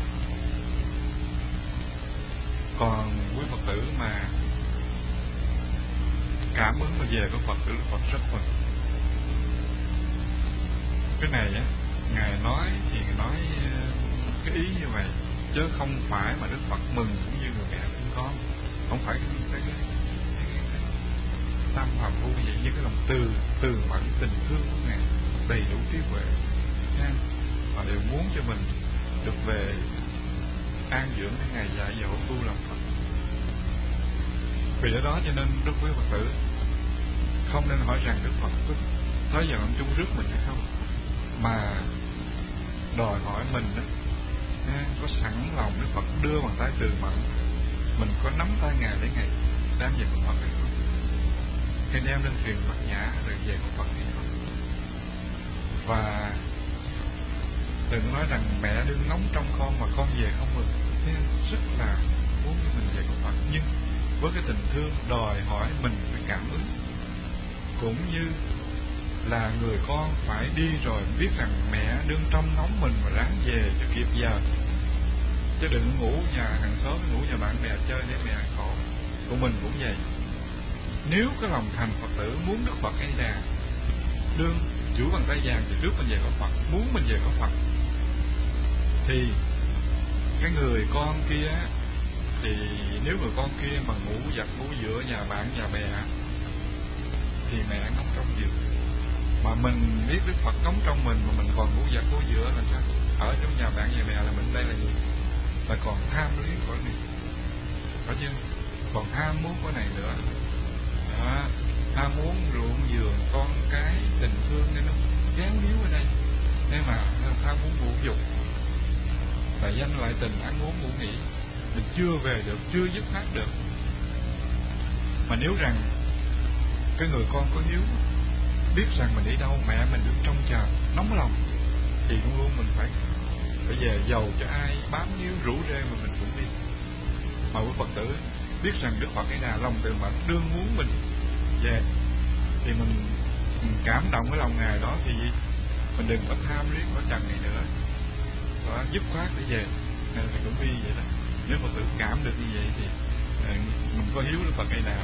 Còn quý Phật tử mà cảm ứng mà về của Phật tử, Đức Phật rất mừng. Cái này á, Ngài nói thì Ngài nói cái ý như vậy, chứ không phải mà Đức Phật mừng cũng như người mẹ thương con. Không phải cái tâm phàm phu vậy, như cái lòng từ mẫn tình thương của Ngài đầy đủ trí huệ nha. Họ đều muốn cho mình được về an dưỡng cái ngày dạy dỗ tu làm Phật. Vì do đó cho nên đối với Phật tử Không nên hỏi rằng Đức Phật có tới giờ ông chung rước mình hay không, mà đòi hỏi mình đó, có sẵn lòng Đức Phật đưa bàn tay từ mận, mình có nắm tay Ngài để Ngài đem về Phật hay không, hay đem lên thuyền Bát Nhã rồi về Phật hay không. Và đừng nói rằng mẹ đương ngóng trong con mà con về không mừng, rất là muốn mình về của Phật, nhưng với cái tình thương đòi hỏi mình phải cảm ứng, cũng như là người con phải đi rồi biết rằng mẹ đương trông ngóng mình mà ráng về cho kịp giờ, chứ đừng ngủ nhà hàng xóm, ngủ nhà bạn bè chơi để mẹ khổ. Của mình cũng vậy, nếu cái lòng thành Phật tử muốn Đức Phật A Đà đương chủ bàn tay vàng thì rước mình về có Phật, muốn mình về có Phật, thì cái người con kia, thì nếu người con kia mà ngủ giặt ngủ giữa nhà bạn nhà bè thì mẹ ngóng trong giường, mà mình biết Đức Phật ngóng trong mình mà mình còn ngủ giặt ngủ giữa là sao? Ở trong nhà bạn nhà bè là mình đây là gì? Là còn tham luyến cõi này, phải chưa? Còn ham muốn cái này nữa đó, ham muốn ruộng vườn con cái tình thương nên nó kéo níu ở đây, nên mà tham muốn ngũ dục, tại danh lại tình ăn uống ngủ nghỉ, mình chưa về được, chưa dứt phát được. Mà nếu rằng cái người con có hiếu, biết rằng mình đi đâu mẹ mình đứng trong chờ nóng lòng, thì luôn luôn mình phải về, giàu cho ai bám níu rủ rê mà mình cũng đi. Mà với Phật tử biết rằng Đức Phật A Đà lòng từ mẫn đương muốn mình về, thì mình cảm động cái lòng Ngài đó, thì mình đừng có tham luyến ở trần này nữa đó, dứt khoát để về. Nên thì cũng đi vậy đó. Nếu Phật tử cảm được như vậy thì mình có hiếu Đức Phật A Đà.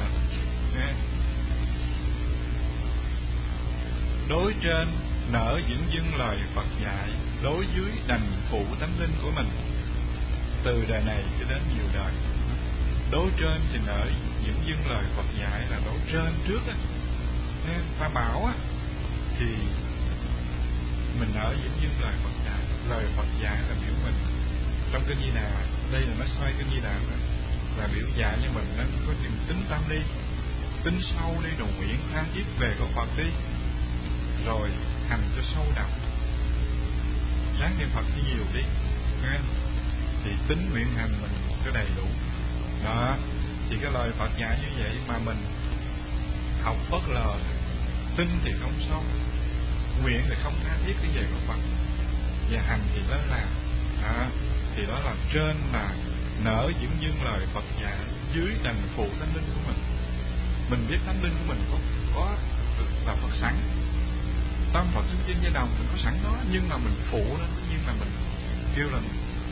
Đối trên nở dưỡng dưng lời Phật dạy, đối dưới đành phụ tánh linh của mình, từ đời này cho đến nhiều đời. Đối trên thì nở dưỡng dưng lời Phật dạy là đối trên trước á, Pha Bảo á, thì mình nở dưỡng dưng lời Phật dạy. Lời Phật dạy là biểu mình trong kinh Di Đà, đây là nó xoay kinh Di Đà đó, là biểu dạy cho mình nên có chừng tính tâm đi, tính sâu đi, rồi nguyện tha thiết về của Phật đi, rồi hành cho sâu đậm, ráng niệm Phật cho nhiều đi, thì tính nguyện hành mình có đầy đủ đó. Thì cái lời Phật dạy như vậy mà mình học phớt lờ, tin thì không sâu, nguyện thì không tha thiết cái về của Phật, và hành thì lơ là đó, thì đó là trên là nở dưỡng dưng lời Phật dạy, dưới đành phụ tánh linh của mình. Mình biết tánh linh của mình có là Phật sẵn, tâm Phật sinh trên giai đồng mình có sẵn đó, nhưng mà mình phụ nó, nhưng mà mình kêu là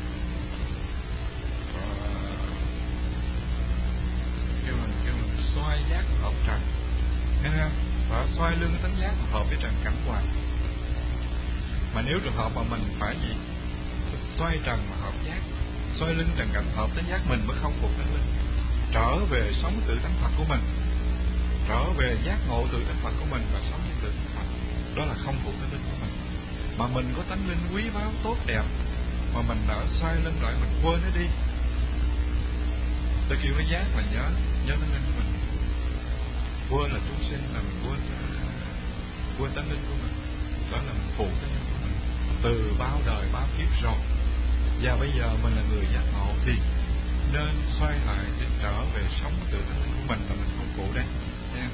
xoay giác hợp trần, nghe không? Và xoay lưng tánh giác hợp với trần cảnh hoàng. Mà nếu trường hợp mà mình phải gì xoay trần mà hợp giác, xoay lưng trần cảnh hợp tánh giác, mình mới không phục tánh linh, trở về sống tự tánh Phật của mình, trở về giác ngộ tự tánh Phật của mình và sống như tự tánh Phật. Đó là không phục tánh linh của mình. Mà mình có tánh linh quý báu tốt đẹp, mà mình đã xoay lưng lại, mình quên nó đi. Tôi kêu nó giác là nhớ tánh linh của mình, quên là chúng sinh, là mình quên tánh linh của mình. Đó là mình phụ tánh linh của mình từ bao đời bao kiếp rồi, và bây giờ mình là người giác ngộ thì nên xoay lại để trở về sống tự tánh linh của mình, là mình không phụ đấy nha.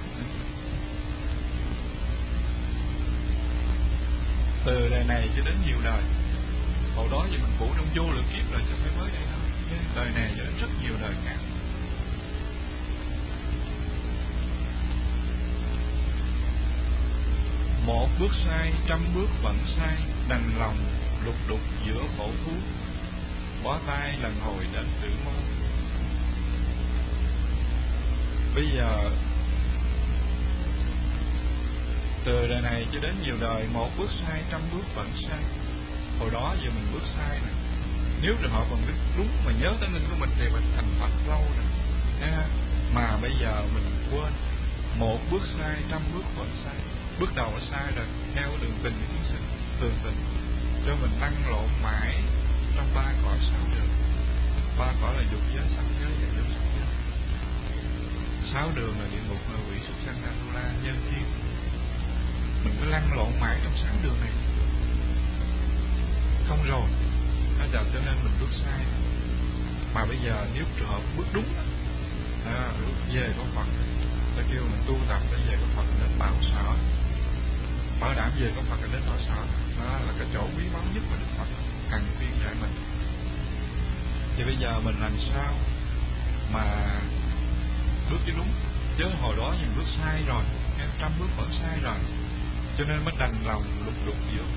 Từ đời này cho đến nhiều đời. Hồi đó thì mình phụ trong vô lượng kiếp rồi, chứ phải mới đây đâu. Đời này cho đến rất nhiều đời khác. Một bước sai, trăm bước vẫn sai, đành lòng lục đục giữa khổ thú, bó tay lần hồi đến tử môn. Bây giờ từ đời này cho đến nhiều đời, một bước sai, trăm bước vẫn sai. Hồi đó giờ mình bước sai nè, nếu trường hợp mình biết đúng mà nhớ tánh linh của mình thì mình thành Phật lâu nè. Mà bây giờ mình quên, một bước sai, trăm bước vẫn sai. Bước đầu là sai rồi, theo đường tình của chúng sinh, thường tình cho mình lăn lộn mãi trong ba cõi sáu đường. Ba cõi là dục giới, sắc giới và vô sắc giới. 6 đường là địa ngục, quỷ, súc sanh, Atula, nhân thiên. Mình cứ lăn lộn mãi trong 6 đường này không rồi cho nên mình bước sai. Mà bây giờ nếu trường hợp bước đúng bước về có Phật, ta kêu mình tu tập để về có Phật đến bảo sở, bảo đảm về có Phật đến bảo sở. Đó là cái chỗ quý báu nhất mà Đức Phật cần khuyên dạy mình. Thì bây giờ mình làm sao mà bước cho đúng, chứ hồi đó mình bước sai rồi, trăm bước vẫn sai rồi, cho nên mới đành lòng lục đục giữa khổ.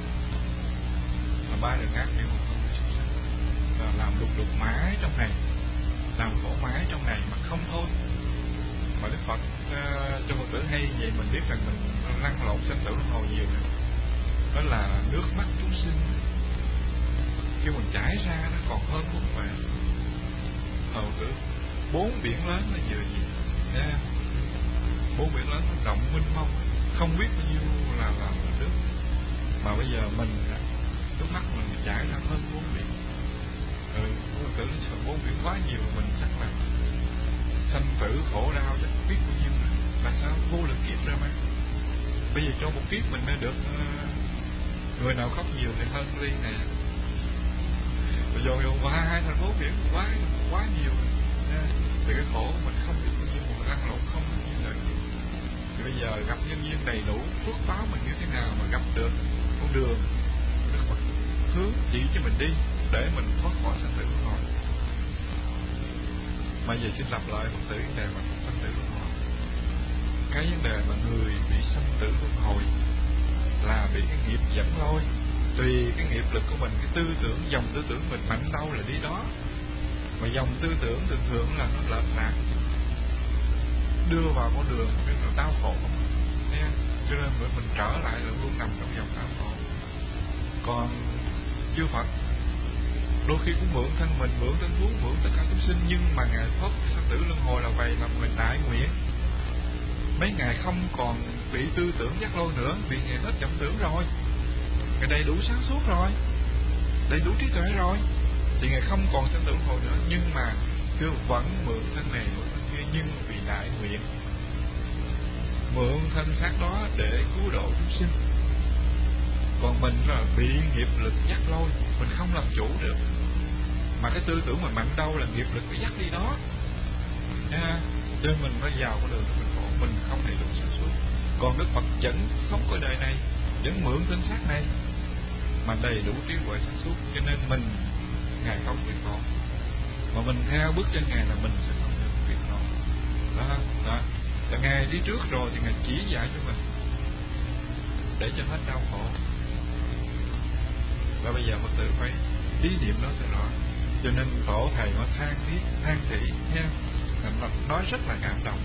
Là 3 đường ác địa ngục, là làm lục đục mãi trong này, làm khổ mãi trong này mà không thôi. Mà Đức Phật cho Phật tử hay vậy, mình biết rằng mình lăn lộn sanh tử luân hồi nhiều này. Đó là nước mắt chúng sinh khi mình chảy ra nó còn hơn một vài Phật tử. 4 biển lớn nó vừa gì nha, 4 biển lớn nó rộng mênh mông, không biết bao nhiêu là nước. Mà bây giờ mình nước mắt mình chảy ra hơn 4 biển. Phật tử sợ 4 biển quá nhiều, mình chắc là sanh tử khổ đau chắc biết bao nhiêu nữa. Là sao? Vô lượng kiếp ra mà. Bây giờ cho một kiếp mình mới được người nào khóc nhiều thì hơn ly này. Bây giờ qua 2 thành 4 biển quá nhiều nha. Thì cái khổ mình không biết bao nhiêu, mình lăn lộn không bao nhiêu nữa. Thì bây giờ gặp nhân duyên đầy đủ, phước báo mình như thế nào mà gặp được con đường Đức Phật hướng chỉ cho mình đi để mình thoát khỏi sanh tử luân hồi. Mà giờ xin lặp lại một vấn đề mà sanh tử luân hồi. Cái vấn đề mà người bị sanh tử luân hồi là bị cái nghiệp dẫn lôi. Tùy cái nghiệp lực của mình, cái tư tưởng, dòng tư tưởng mình mạnh đâu là đi đó. Mà dòng tư tưởng thường thường là nó lệch lạc, đưa vào con đường cái là đau khổ. Nghe? Cho nên mình trở lại là luôn nằm trong dòng đau khổ. Còn chư Phật đôi khi cũng mượn thân mình, mượn thân thú, mượn tất cả chúng sinh, nhưng mà Ngài thoát sanh tử luân hồi là vậy mà mình đại nguyện. Mấy Ngài không còn bị tư tưởng dắt lôi nữa, vì Ngài hết vọng tưởng rồi, Ngài đầy đủ sáng suốt rồi, đầy đủ trí tuệ rồi, thì Ngài không còn sanh tử luân hồi nữa. Nhưng mà kêu vẫn mượn thân này, mượn thân kia, nhưng vì đại nguyện, mượn thân xác đó để cứu độ chúng sinh. Còn mình là bị nghiệp lực dắt lôi, mình không làm chủ được. Mà cái tư tưởng mình mạnh đâu là nghiệp lực phải dắt đi đó nha. Cho nên mình mới vào cái đường mình khổ, mình không đầy đủ sáng suốt. Còn Đức Phật vẫn sống cái đời này, vẫn mượn thân xác này mà đầy đủ trí huệ sáng suốt, cho nên mình Ngài không bị khổ. Mà mình theo bước chân Ngài là mình sẽ không bị khổ. Đó. Là Ngài đi trước rồi thì Ngài chỉ dạy cho mình để cho hết đau khổ. Và bây giờ Phật tử phải ý niệm đó cho rõ. Cho nên tổ thầy nó than thị nha, nói rất là cảm động.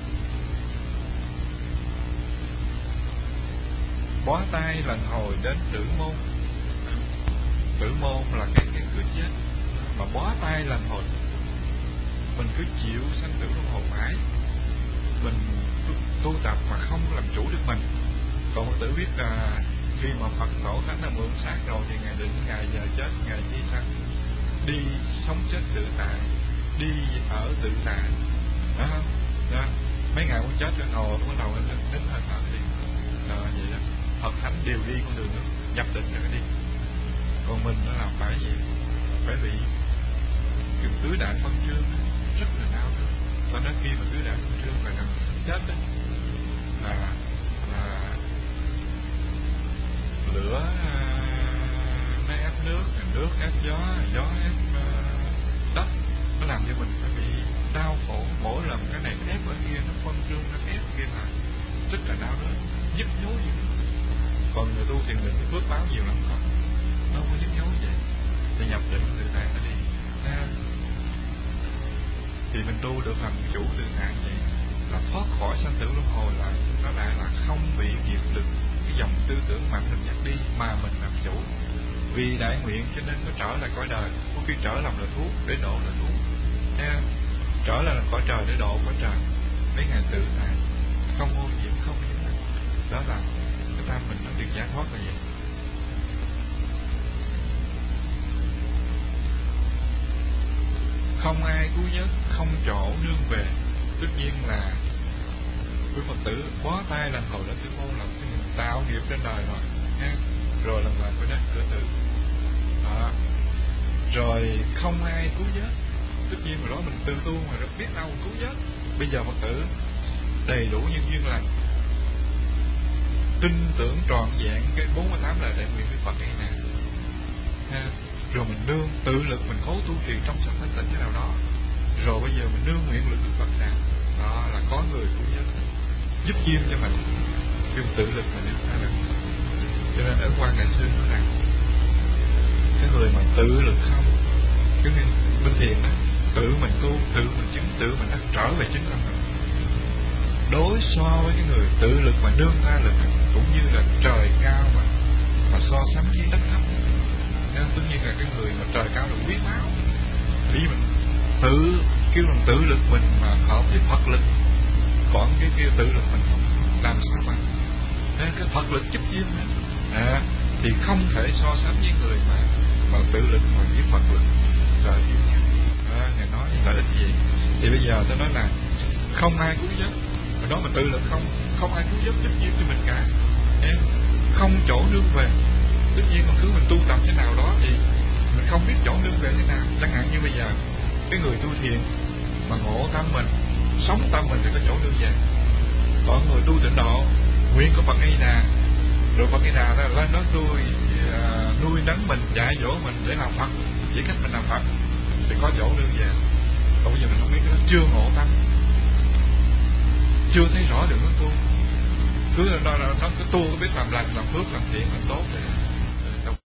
Bó tay lần hồi đến Tử Môn. Tử Môn là cái cửa chết, mà bó tay lần hồi. Mình cứ chịu sanh tử luân hồi mãi, mình tu tập mà không làm chủ được mình. Còn Phật tử biết là khi mà Phật tổ thánh là mượn xác rồi thì Ngài định Ngài giờ chết, Ngài đi sang đi sống chết tự tại, đi ở tự tại, đó không? Đó. Mấy Ngài muốn chết rồi ngồi bắt đầu nín hơi thở đi, đó vậy đó. Phật thánh đều đi con đường đó, nhập định rồi đi. Còn mình nó làm phải gì? Phải bị dùng tứ đại phân trương rất là đau nữa. Cho đến khi mà tứ đại phân trương là gần chết đó, là lửa nó ép nước, nước ép gió, gió ép đất, nó làm cho mình phải bị đau khổ. Mỗi lần cái này ép ở kia, nó phân trương, nó ép kia là rất là đau đớn, nhức nhối gì nữa. Còn người tu thiền định phước báo nhiều lắm không, nó không có nhức nhối vậy. Thì nhập định tự tại nó đi thì mình tu được làm chủ tự tại vậy là thoát khỏi sanh tử luân hồi, là nó lại là không bị nghiệp lực, cái dòng tư tưởng mạnh mình dắt đi mà mình làm chủ. Vì đại nguyện cho nên nó trở lại cõi đời. Có khi trở làm là thuốc để độ là thuốc nha, trở lại làm cõi trời để độ cõi trời. Mấy ngày tự tại, không ô nhiễm, không nhiễm. Đó là cái tâm mình nó được giải thoát là vậy. Không ai cứu vớt, không chỗ nương về. tất nhiên là quý Phật tử quá tay lần hồi lên Tư Môn là mình tạo nghiệp trên đời rồi ha. Rồi lần lần phải đến cửa tử đó. Rồi không ai cứu vớt, tất nhiên rồi đó mình tư tu mà rất biết đâu cứu vớt. Bây giờ Phật tử đầy đủ nhân duyên lành, tin tưởng trọn vẹn cái 48 lời đại nguyện với Phật đây nè ha. Rồi mình nương tự lực mình cố tu trì trong sạch thanh tịnh thế nào đó, rồi bây giờ mình nương nguyện lực Đức Phật nào đó là có người cứu vớt giúp duyên cho mình, dùng tự lực mình nương ra được. Cho nên ở Quan Đại Sư nói rằng cái người mà tự lực không, cái người bên thiền đó, tự mình tu, tự mình chứng, tự mình trở về chứng tâm mình, đối so với cái người tự lực mà nương tha lực cũng như là trời cao mà so sánh với đất thấp. Tất nhiên là cái người mà trời cao là quý báu, vì mình tự kêu bằng tự lực mình mà hợp với Phật lực, còn cái kia tự lực mình không làm sao bằng. Nên cái Phật lực giúp duyên thì không thể so sánh với người mà tự lực mà với Phật lực trời yêu nhau. Ngài nói lợi ích gì? Thì bây giờ tôi nói là không ai cứu vớt, mà đó mà tự lực không ai cứu vớt giúp duyên cho mình cả, không chỗ nương về. Tất nhiên mà cứ mình tu tập thế nào đó thì mình không biết chỗ nương về thế nào. Chẳng hạn như bây giờ cái người tu thiền mà ngộ tâm mình, sống tâm mình thì có chỗ nương về. Còn người tu tịnh độ nguyện của Phật A Đà, rồi Phật A Đà đó lên đó tôi nuôi nấng mình, dạy dỗ mình để làm Phật, chỉ cách mình làm Phật thì có chỗ nương về. Còn bây giờ mình không biết, nó chưa ngộ tâm, chưa thấy rõ được hướng tu, cứ nó cứ tu, có biết làm lành, làm phước, làm thiện, làm tốt thì